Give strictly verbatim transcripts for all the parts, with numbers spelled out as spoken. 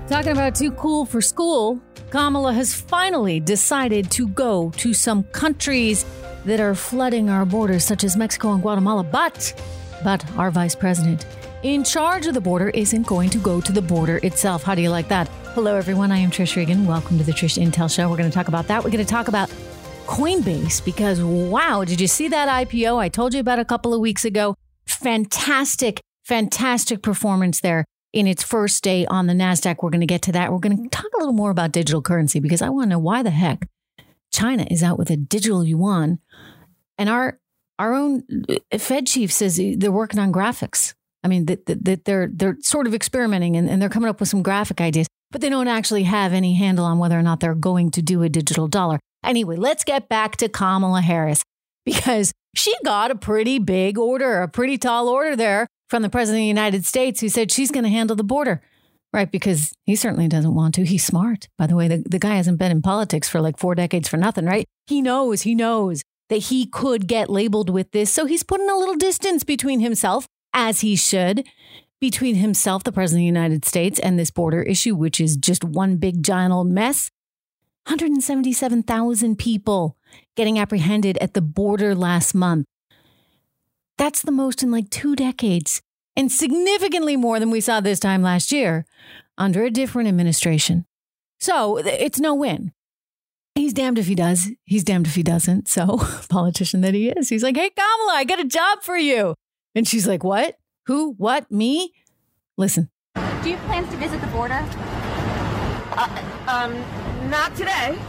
Talking about too cool for school, Kamala has finally decided to go to some countries that are flooding our borders, such as Mexico and Guatemala. But, but our vice president in charge of the border isn't going to go to the border itself. How do you like that? Hello, everyone. I am Trish Regan. Welcome to the Trish Intel Show. We're going to talk about that. We're going to talk about Coinbase because, wow, did you see that I P O I told you about a couple of weeks ago? Fantastic, fantastic performance there in its first day on the NASDAQ. We're going to get to that. We're going to talk a little more about digital currency because I want to know why the heck China is out with a digital yuan. And our our own Fed chief says they're working on graphics. I mean, that, that, that they're they're sort of experimenting and, and they're coming up with some graphic ideas, but they don't actually have any handle on whether or not they're going to do a digital dollar. Anyway, let's get back to Kamala Harris because she got a pretty big order, a pretty tall order there from the president of the United States who said she's going to handle the border, right? Because he certainly doesn't want to. He's smart. By the way, the, the guy hasn't been in politics for like four decades for nothing, right? He knows, he knows that he could get labeled with this. So he's putting a little distance between himself, as he should, between himself, the president of the United States, and this border issue, which is just one big giant old mess. one hundred seventy-seven thousand people getting apprehended at the border last month. That's the most in like two decades and significantly more than we saw this time last year under a different administration. So it's no win. He's damned if he does. He's damned if he doesn't. So politician that he is, he's like, hey, Kamala, I got a job for you. And she's like, what? Who? What? Me? Listen. Do you have plans to visit the border? Uh, um, not today.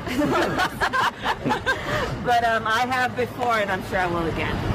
But um, I have before, and I'm sure I will again.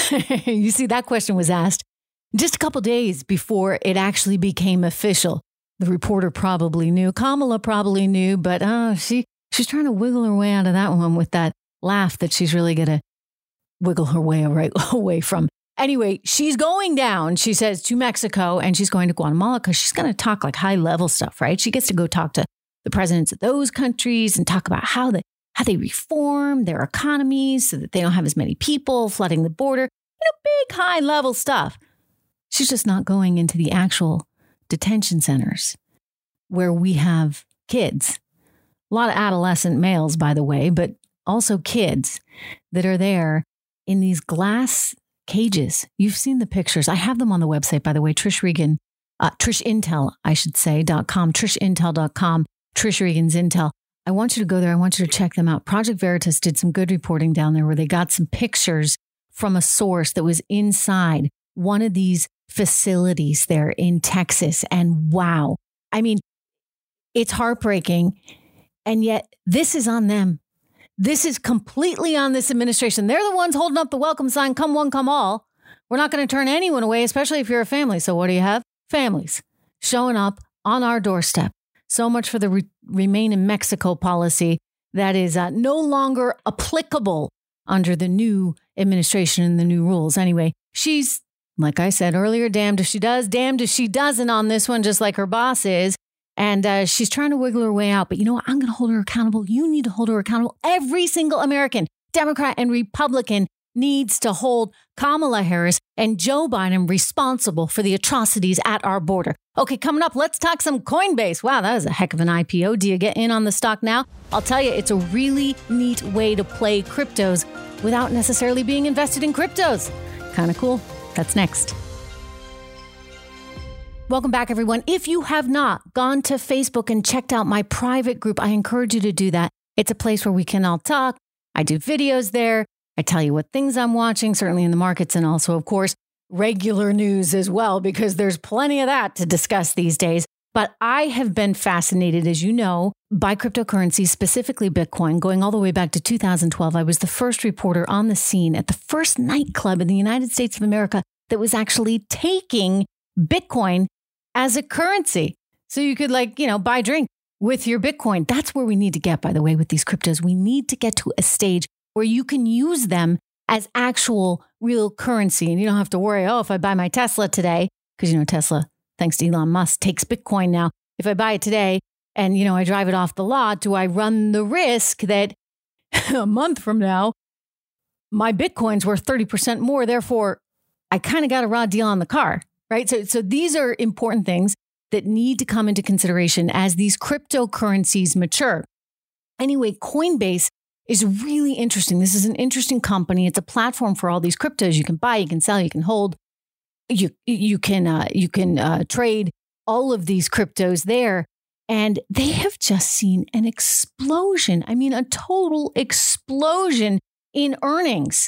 You see, that question was asked just a couple days before it actually became official. The reporter probably knew. Kamala probably knew, but uh, she she's trying to wiggle her way out of that one with that laugh that she's really going to wiggle her way right away from. Anyway, she's going down, she says, to Mexico, and she's going to Guatemala because she's going to talk like high level stuff, right? She gets to go talk to the presidents of those countries and talk about how they, how they reform their economies so that they don't have as many people flooding the border. You know, big high level stuff. She's just not going into the actual detention centers where we have kids. A lot of adolescent males, by the way, but also kids that are there in these glass cages. You've seen the pictures. I have them on the website, by the way, Trish Regan, uh, Trish Intel, I should say, dot com, trish intel dot com, Trish Regan's Intel. I want you to go there. I want you to check them out. Project Veritas did some good reporting down there where they got some pictures from a source that was inside one of these facilities there in Texas. And wow, I mean, it's heartbreaking. And yet this is on them. This is completely on this administration. They're the ones holding up the welcome sign, come one, come all. We're not going to turn anyone away, especially if you're a family. So what do you have? Families showing up on our doorstep. So much for the re- remain in Mexico policy that is uh, no longer applicable under the new administration and the new rules. Anyway, she's, like I said earlier, damned if she does, damned if she doesn't on this one, just like her boss is. And uh, she's trying to wiggle her way out. But you know what? I'm going to hold her accountable. You need to hold her accountable. Every single American, Democrat and Republican, needs to hold Kamala Harris and Joe Biden responsible for the atrocities at our border. Okay, coming up, let's talk some Coinbase. Wow, that was a heck of an I P O. Do you get in on the stock now? I'll tell you, it's a really neat way to play cryptos without necessarily being invested in cryptos. Kind of cool. That's next. Welcome back, everyone. If you have not gone to Facebook and checked out my private group, I encourage you to do that. It's a place where we can all talk. I do videos there. I tell you what things I'm watching, certainly in the markets, and also, of course, regular news as well, because there's plenty of that to discuss these days. But I have been fascinated, as you know, by cryptocurrency, specifically Bitcoin, going all the way back to two thousand twelve. I was the first reporter on the scene at the first nightclub in the United States of America that was actually taking Bitcoin as a currency. So you could, like, you know, buy a drink with your Bitcoin. That's where we need to get, by the way, with these cryptos. We need to get to a stage where you can use them as actual real currency. And you don't have to worry, oh, if I buy my Tesla today, because, you know, Tesla, thanks to Elon Musk, takes Bitcoin now. If I buy it today and, you know, I drive it off the lot, do I run the risk that a month from now, my Bitcoin's worth thirty percent more? Therefore, I kind of got a raw deal on the car, right? So, so these are important things that need to come into consideration as these cryptocurrencies mature. Anyway, Coinbase is really interesting. This is an interesting company. It's a platform for all these cryptos. You can buy, you can sell, you can hold, you you can uh, you can uh, trade all of these cryptos there. And they have just seen an explosion. I mean, a total explosion in earnings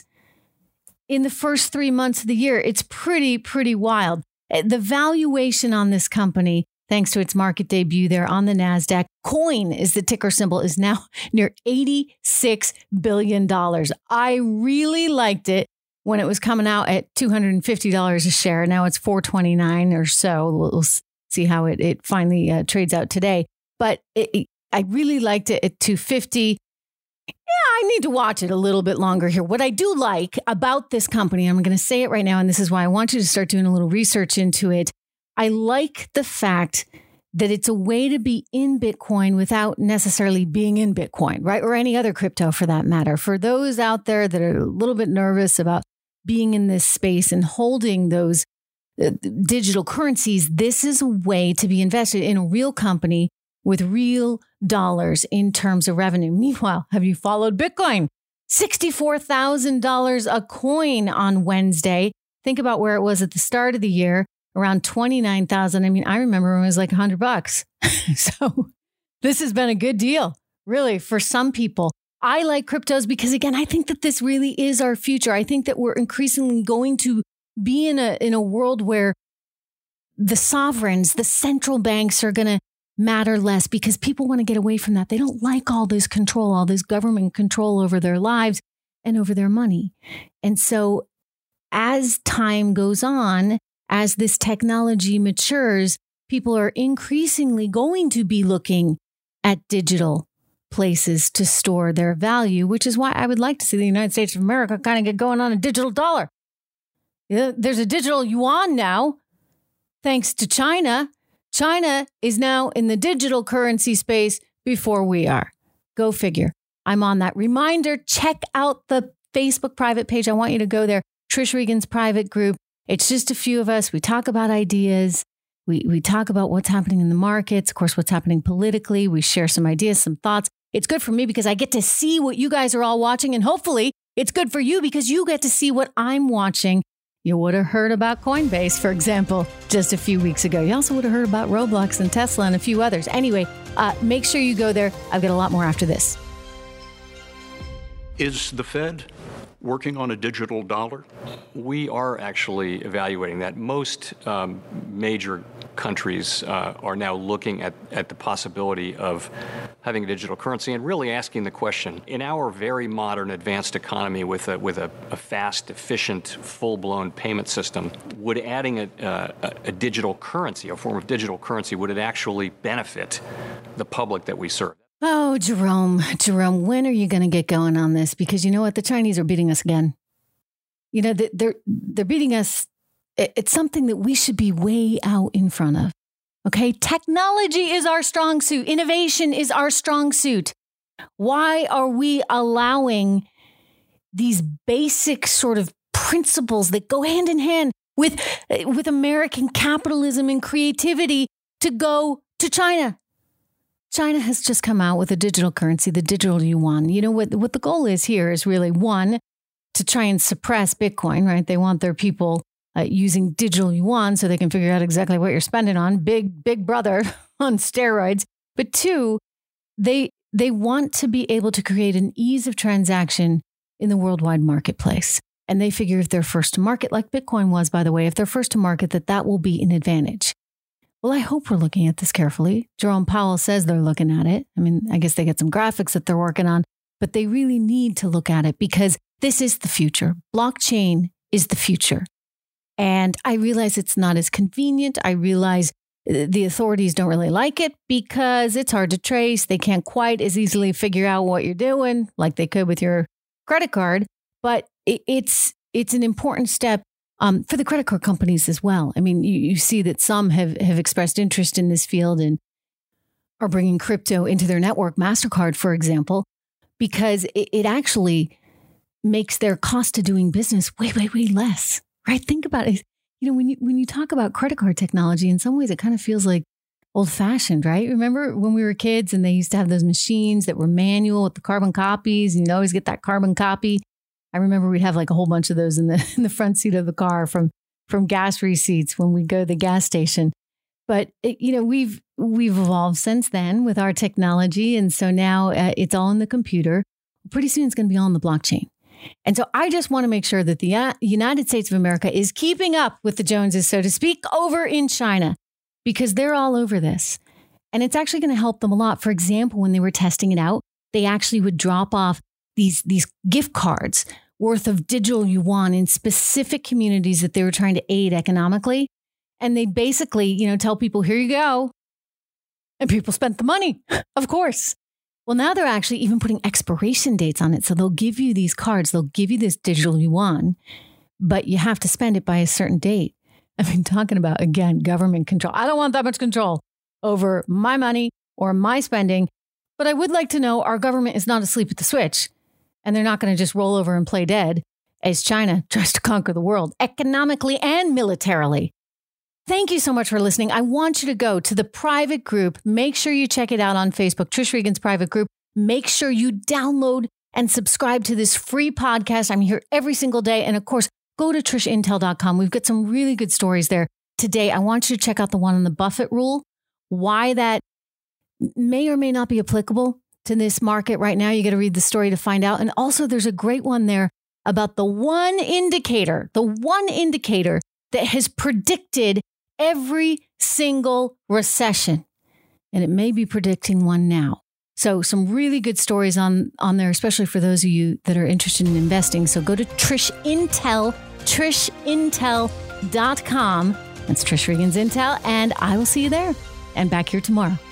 in the first three months of the year. It's pretty, pretty wild. The valuation on this company, thanks to its market debut there on the NASDAQ, Coin is the ticker symbol, is now near eighty-six billion dollars. I really liked it when it was coming out at two hundred fifty dollars a share. Now it's four twenty-nine or so. We'll, we'll see how it, it finally uh, trades out today. But it, it, I really liked it at two fifty. Yeah, I need to watch it a little bit longer here. What I do like about this company, I'm going to say it right now, and this is why I want you to start doing a little research into it. I like the fact that it's a way to be in Bitcoin without necessarily being in Bitcoin, right? Or any other crypto for that matter. For those out there that are a little bit nervous about being in this space and holding those uh, digital currencies, this is a way to be invested in a real company with real dollars in terms of revenue. Meanwhile, have you followed Bitcoin? sixty-four thousand dollars a coin on Wednesday. Think about where it was at the start of the year, around twenty-nine thousand. I mean, I remember when it was like one hundred bucks. So this has been a good deal, really, for some people. I like cryptos because, again, I think that this really is our future. I think that we're increasingly going to be in a in a world where the sovereigns, the central banks are going to matter less because people want to get away from that. They don't like all this control, all this government control over their lives and over their money. And so as time goes on, as this technology matures, people are increasingly going to be looking at digital places to store their value, which is why I would like to see the United States of America kind of get going on a digital dollar. There's a digital yuan now, thanks to China. China is now in the digital currency space before we are. Go figure. I'm on that. Reminder, check out the Facebook private page. I want you to go there. Trish Regan's private group. It's just a few of us. We talk about ideas. We, we talk about what's happening in the markets. Of course, what's happening politically. We share some ideas, some thoughts. It's good for me because I get to see what you guys are all watching. And hopefully it's good for you because you get to see what I'm watching. You would have heard about Coinbase, for example, just a few weeks ago. You also would have heard about Roblox and Tesla and a few others. Anyway, uh, make sure you go there. I've got a lot more after this. Is the Fed working on a digital dollar? We are actually evaluating that. Most um, major countries uh, are now looking at, at the possibility of having a digital currency and really asking the question, in our very modern advanced economy with a, with a, a fast, efficient, full-blown payment system, would adding a, a, a digital currency, a form of digital currency, would it actually benefit the public that we serve? Oh, Jerome, Jerome, when are you going to get going on this? Because you know what? The Chinese are beating us again. You know, they're, they're beating us. It's something that we should be way out in front of. Okay. Technology is our strong suit. Innovation is our strong suit. Why are we allowing these basic sort of principles that go hand in hand with, with American capitalism and creativity to go to China? China has just come out with a digital currency, the digital yuan. You know, what, what the goal is here is really, one, to try and suppress Bitcoin, right? They want their people uh, using digital yuan so they can figure out exactly what you're spending on. Big, big brother on steroids. But two, they they want to be able to create an ease of transaction in the worldwide marketplace. And they figure if they're first to market, like Bitcoin was, by the way, if they're first to market, that that will be an advantage. Well, I hope we're looking at this carefully. Jerome Powell says they're looking at it. I mean, I guess they get some graphics that they're working on, but they really need to look at it because this is the future. Blockchain is the future. And I realize it's not as convenient. I realize the authorities don't really like it because it's hard to trace. They can't quite as easily figure out what you're doing like they could with your credit card. But it's it's an important step Um, for the credit card companies as well. I mean, you, you see that some have, have expressed interest in this field and are bringing crypto into their network, MasterCard, for example, because it, it actually makes their cost of doing business way, way, way less, right? Think about it. You know, when you when you talk about credit card technology, in some ways, it kind of feels like old fashioned, right? Remember when we were kids and they used to have those machines that were manual with the carbon copies, and you'd always get that carbon copy. I remember we'd have like a whole bunch of those in the in the front seat of the car from from gas receipts when we go to the gas station. But it, you know, we've we've evolved since then with our technology, and so now uh, it's all in the computer. Pretty soon, it's going to be all in the blockchain. And so I just want to make sure that the uh, United States of America is keeping up with the Joneses, so to speak, over in China, because they're all over this. And it's actually going to help them a lot. For example, when they were testing it out, they actually would drop off these, these gift cards worth of digital yuan in specific communities that they were trying to aid economically. And they basically, you know, tell people, here you go. And people spent the money, of course. Well, now they're actually even putting expiration dates on it. So they'll give you these cards, they'll give you this digital yuan, but you have to spend it by a certain date. I mean, talking about, again, government control. I don't want that much control over my money or my spending, but I would like to know our government is not asleep at the switch, and they're not going to just roll over and play dead as China tries to conquer the world economically and militarily. Thank you so much for listening. I want you to go to the private group. Make sure you check it out on Facebook, Trish Regan's private group. Make sure you download and subscribe to this free podcast. I'm here every single day. And of course, go to trish intel dot com. We've got some really good stories there. Today, I want you to check out the one on the Buffett rule, why that may or may not be applicable to this market right now. You got to read the story to find out. And also, there's a great one there about the one indicator, the one indicator that has predicted every single recession. And it may be predicting one now. So some really good stories on, on there, especially for those of you that are interested in investing. So go to Trish Intel, trish intel dot com. That's Trish Regan's Intel. And I will see you there and back here tomorrow.